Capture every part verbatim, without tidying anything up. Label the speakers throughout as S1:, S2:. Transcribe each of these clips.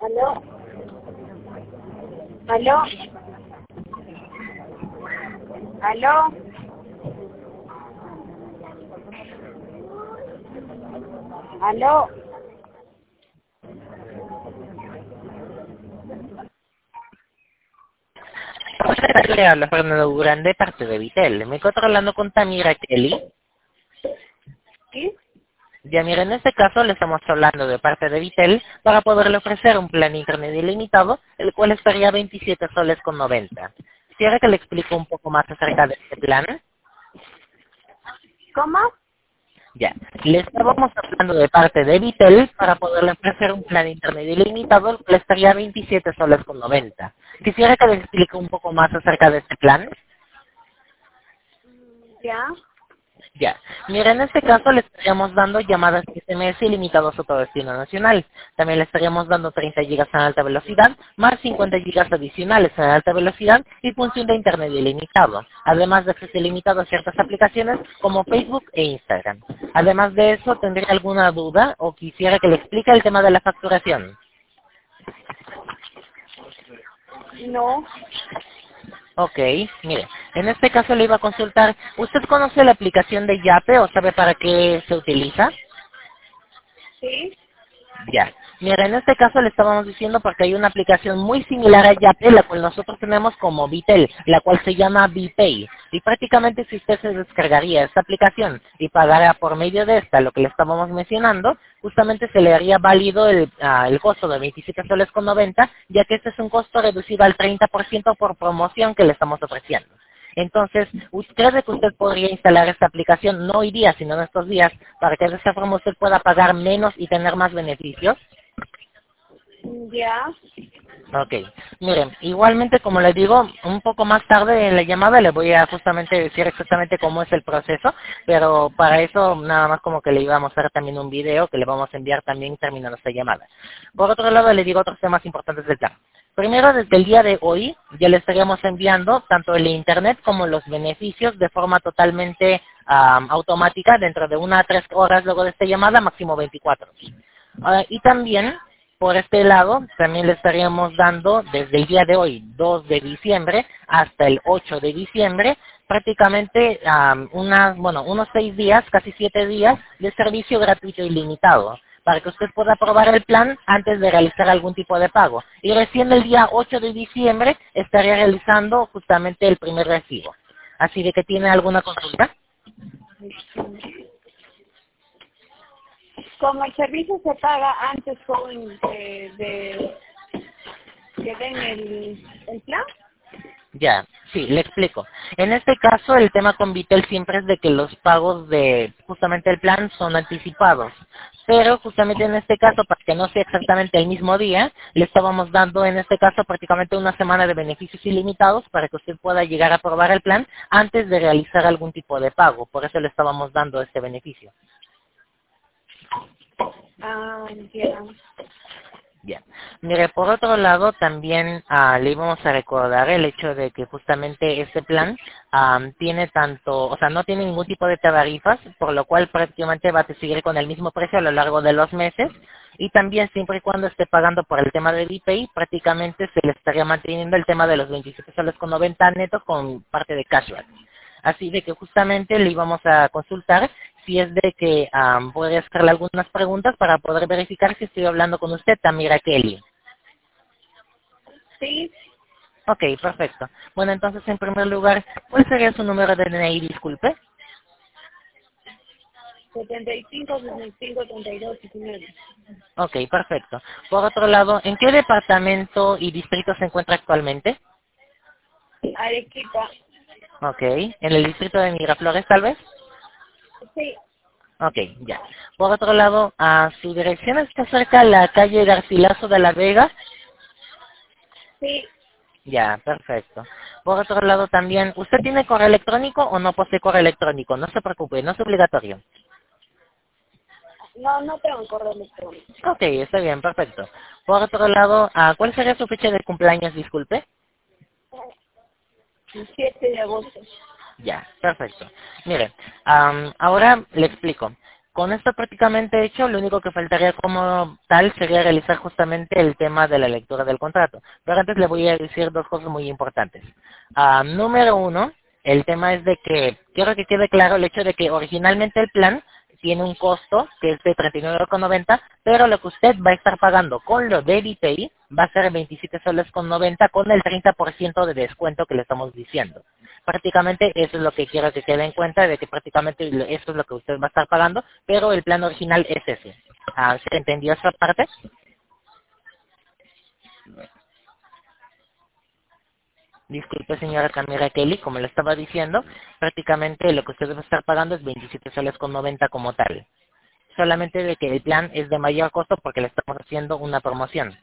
S1: ¿Aló? ¿Aló? ¿Aló? ¿Aló?
S2: Hola, le habla Fernando Durán de parte de Vitel. Me encuentro hablando con Tamira Kelly.
S1: ¿Sí?
S2: Ya mira, en este caso le estamos hablando de parte de Vitel para poderle ofrecer un plan de internet ilimitado, el cual estaría a veintisiete soles con noventa. Quisiera que le explique un poco más acerca de este plan.
S1: ¿Cómo?
S2: Ya, le estábamos hablando de parte de Vitel para poderle ofrecer un plan de internet ilimitado, el cual estaría a veintisiete soles con noventa. Quisiera que le explique un poco más acerca de este plan.
S1: ¿Ya?
S2: Ya. Mira, en este caso le estaríamos dando llamadas S M S ilimitados a todo destino nacional. También le estaríamos dando treinta gigas en alta velocidad, más cincuenta gigas adicionales en alta velocidad y función de internet ilimitado. Además de acceso ilimitado a ciertas aplicaciones como Facebook e Instagram. Además de eso, ¿tendría alguna duda o quisiera que le explique el tema de la facturación?
S1: No.
S2: Ok, mire, en este caso le iba a consultar, ¿usted conoce la aplicación de Yape o sabe para qué se utiliza?
S1: ¿Sí?
S2: Ya. Mira, en este caso le estábamos diciendo porque hay una aplicación muy similar a Yape, la cual nosotros tenemos como Vitel, la cual se llama VPay. Y prácticamente si usted se descargaría esta aplicación y pagara por medio de esta lo que le estábamos mencionando, justamente se le haría válido el, ah, el costo de veintisiete soles con noventa, ya que este es un costo reducido al treinta por ciento por promoción que le estamos ofreciendo. Entonces, ¿usted cree que usted podría instalar esta aplicación no hoy día, sino en estos días, para que de esta forma usted pueda pagar menos y tener más beneficios?
S1: ¿Ya?
S2: Ok, miren, igualmente como les digo, un poco más tarde en la llamada le voy a justamente decir exactamente cómo es el proceso, pero para eso nada más como que le iba a mostrar también un video que le vamos a enviar también terminando esta llamada. Por otro lado, le digo otros temas importantes del plan. Primero, desde el día de hoy ya le estaríamos enviando tanto el internet como los beneficios de forma totalmente am, automática dentro de una a tres horas luego de esta llamada, máximo veinticuatro. Ah, y también, por este lado, también le estaríamos dando desde el día de hoy, dos de diciembre, hasta el ocho de diciembre, prácticamente am, unas, bueno, unos seis días, casi siete días de servicio gratuito ilimitado, para que usted pueda probar el plan antes de realizar algún tipo de pago. Y recién el día ocho de diciembre estaría realizando justamente el primer recibo. Así de que tiene alguna consulta.
S1: Como el servicio se paga antes con de, de que den el, el plan.
S2: Ya, sí, le explico. En este caso, el tema con Vitel siempre es de que los pagos de justamente el plan son anticipados. Pero justamente en este caso, para que no sea exactamente el mismo día, le estábamos dando en este caso prácticamente una semana de beneficios ilimitados para que usted pueda llegar a probar el plan antes de realizar algún tipo de pago. Por eso le estábamos dando este beneficio.
S1: Ah, ya.
S2: Bien. Mire, por otro lado, también ah, le íbamos a recordar el hecho de que justamente este plan am, tiene tanto, o sea, no tiene ningún tipo de tarifas, por lo cual prácticamente va a seguir con el mismo precio a lo largo de los meses. Y también siempre y cuando esté pagando por el tema de VPay, prácticamente se le estaría manteniendo el tema de los veintisiete soles con noventa netos con parte de cashback. Así de que justamente le íbamos a consultar si es de que um, puede hacerle algunas preguntas para poder verificar si estoy hablando con usted, Tamira Kelly.
S1: Sí,
S2: Ok, perfecto. Bueno, entonces en primer lugar, ¿cuál sería su número de D N I, disculpe?
S1: setenta y cinco, sesenta y cinco, treinta y dos, diecinueve.
S2: Ok, perfecto. Por otro lado, ¿en qué departamento y distrito se encuentra actualmente?
S1: Arequipa.
S2: Ok, ¿en el distrito de Miraflores tal vez?
S1: Sí,
S2: Ok, ya. Por otro lado, ¿a su dirección está cerca de la calle Garcilaso de la Vega?
S1: sí.
S2: Ya, perfecto. Por otro lado también, ¿usted tiene correo electrónico o no posee correo electrónico? No se preocupe, no es obligatorio.
S1: No, no tengo correo electrónico.
S2: Ok, está bien, perfecto. Por otro lado, ah, ¿cuál sería su fecha de cumpleaños, disculpe?
S1: El siete de agosto.
S2: Ya, perfecto. Mire, am, ahora le explico. con esto prácticamente hecho, lo único que faltaría como tal sería realizar justamente el tema de la lectura del contrato. Pero antes le voy a decir dos cosas muy importantes. Ah, número uno, el tema es de que quiero que quede claro el hecho de que originalmente el plan tiene un costo que es de treinta y nueve con noventa, pero lo que usted va a estar pagando con lo de Vitey va a ser veintisiete soles con noventa con el treinta por ciento de descuento que le estamos diciendo. Prácticamente eso es lo que quiero que quede en cuenta, de que prácticamente eso es lo que usted va a estar pagando, pero el plan original es ese. Ah, ¿se entendió esa parte? Disculpe, señora Camila Kelly, como le estaba diciendo, prácticamente lo que usted va a estar pagando es veintisiete soles con noventa como tal. Solamente de que el plan es de mayor costo porque le estamos haciendo una promoción.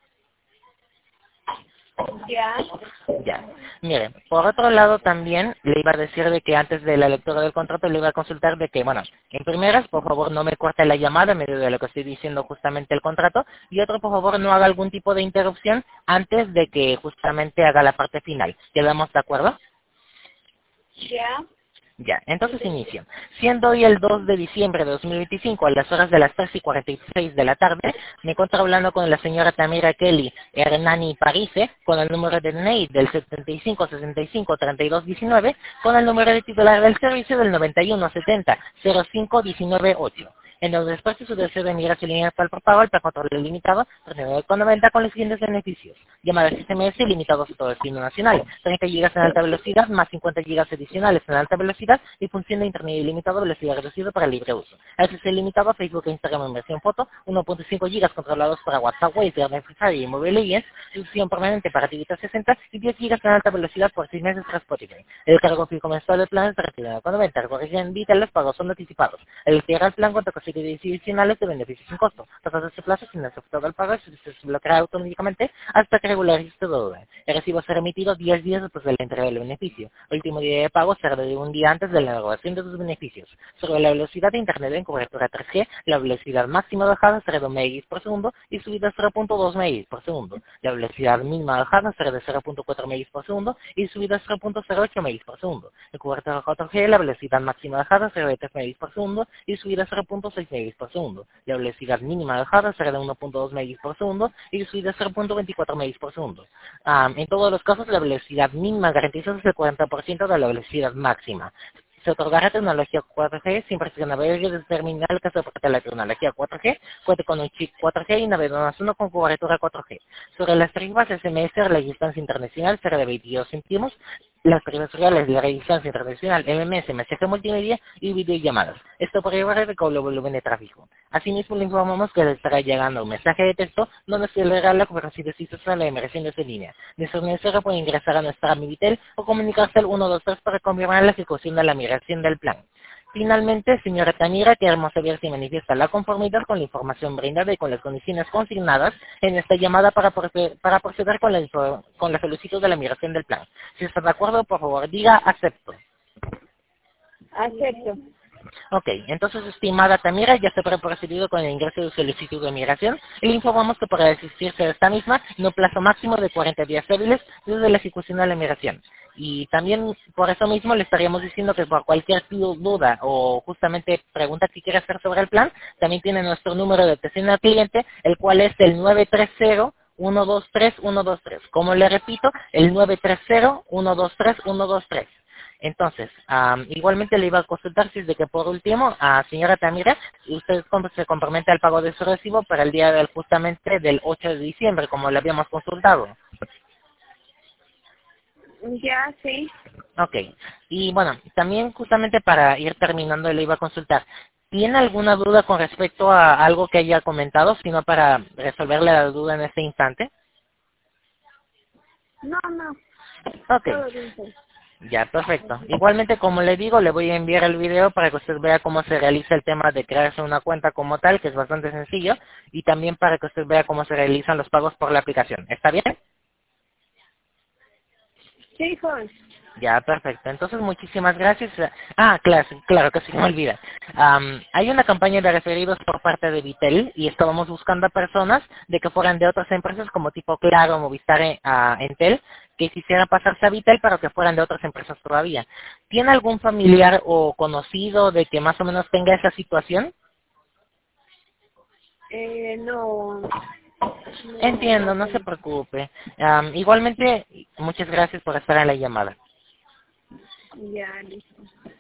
S1: Ya.
S2: Ya. Mire, por otro lado también le iba a decir de que antes de la lectura del contrato le iba a consultar de que, bueno, en primeras, por favor no me corte la llamada en medio de lo que estoy diciendo justamente el contrato, y otro, por favor no haga algún tipo de interrupción antes de que justamente haga la parte final. ¿Quedamos de acuerdo?
S1: Ya.
S2: Ya, entonces inicio. Siendo hoy el dos de diciembre de dos mil veinticinco a las horas de las tres y cuarenta y seis de la tarde, me encuentro hablando con la señora Tamira Kelly Hernani Parise, con el número de D N I del setenta y cinco sesenta y cinco treinta y dos diecinueve, con el número de titular del servicio del noventa y uno setenta cero cinco diecinueve ocho. En donde después de su deseo de migración lineal para el prepago, el precontrol limitado, treinta y nueve con noventa con los siguientes beneficios. Llamadas S M S limitados a todo destino nacional, treinta gigas en alta velocidad, más cincuenta gigas adicionales en alta velocidad y función de internet ilimitado, velocidad reducida para libre uso. Acceso ilimitado a Facebook e Instagram en versión foto, uno punto cinco gigas controlados para WhatsApp, Waze, Free y Mobile Legends, suscripción permanente para Activitas sesenta y diez gigas en alta velocidad por seis meses para Spotify. El cargo fijo mensual del plan es treinta y nueve con noventa, el corrigen vital, los pagos son anticipados. El integral plan cuenta con serie de adicionales de beneficios sin costo. Tras este plazo, sin aceptado el pago, se se bloqueará automáticamente hasta que regularice su deuda. El recibo será emitido diez días después de la entrega del beneficio. El último día de pago será de un día antes de la erogación de sus beneficios. Sobre la velocidad de internet en cobertura tres G, la velocidad máxima bajada será de un megabits por segundo y subida cero punto dos megabits por segundo. La velocidad mínima bajada será de cero punto cuatro megabits por segundo y subida cero punto cero ocho megabits por segundo. En cobertura cuatro G, la velocidad máxima bajada será de tres megabits por segundo y subida cero punto seis megabits por segundo. La velocidad mínima bajada será de uno punto dos megabits por segundo y subida cero punto veinticuatro megabits por segundo. Um, en todos los casos, la velocidad mínima garantizada es el cuarenta por ciento de la velocidad máxima. Se otorgará tecnología cuatro G siempre que navegue desde terminal que soporte la tecnología cuatro G, cuente con un chip cuatro G y navegador uno con cobertura cuatro G. Sobre las tarifas S M S, la distancia internacional será de veintidós céntimos, las tarifas reales de la distancia internacional M M S, mensaje multimedia y videollamadas. Esto por llevar de cobro volumen de tráfico. Asimismo, le informamos que le estará llegando un mensaje de texto donde se le dará la cobertura de sitios a la emergencia de línea. De ser necesario puede ingresar a nuestra Mivitel o comunicarse al uno dos tres para confirmar la ejecución de la migración del plan. Finalmente, señora Tamira, queremos saber si manifiesta la conformidad con la información brindada y con las condiciones consignadas en esta llamada para, proceder, para proceder con la, con la solicitud de la migración del plan. Si está de acuerdo, por favor, diga acepto.
S1: Acepto.
S2: Ok, entonces, estimada Tamira, ya se habrá procedido con el ingreso de solicitud de migración y le informamos que para desistirse de esta misma, no plazo máximo de cuarenta días hábiles desde la ejecución de la migración. Y también, por eso mismo, le estaríamos diciendo que por cualquier duda o justamente pregunta que quiera hacer sobre el plan, también tiene nuestro número de atención al cliente, el cual es el nueve tres cero, uno dos tres, uno dos tres. Como le repito, el nueve tres cero, uno dos tres, uno dos tres. Entonces, um, igualmente le iba a consultar si es de que por último, a señora Tamira, usted se compromete al pago de su recibo para el día del justamente del ocho de diciembre, como le habíamos consultado.
S1: Ya, sí.
S2: Ok, y bueno, también justamente para ir terminando le iba a consultar, ¿tiene alguna duda con respecto a algo que haya comentado, sino para resolverle la duda en este instante?
S1: No, no.
S2: Ok.
S1: Todo bien.
S2: Ya, perfecto. Igualmente, como le digo, le voy a enviar el video para que usted vea cómo se realiza el tema de crearse una cuenta como tal, que es bastante sencillo, y también para que usted vea cómo se realizan los pagos por la aplicación. ¿Está bien?
S1: Sí, joven.
S2: Ya, perfecto. Entonces, muchísimas gracias. Ah, claro, claro que sí me olvida. Um, hay una campaña de referidos por parte de Vitel y estábamos buscando a personas de que fueran de otras empresas como tipo Claro, Movistar, eh, uh, Entel, que quisieran pasarse a Vitel, pero que fueran de otras empresas todavía. ¿Tiene algún familiar o conocido de que más o menos tenga esa situación?
S1: Eh, no, no.
S2: Entiendo, no se preocupe. Um, igualmente, muchas gracias por estar en la llamada.
S1: Ya, listo.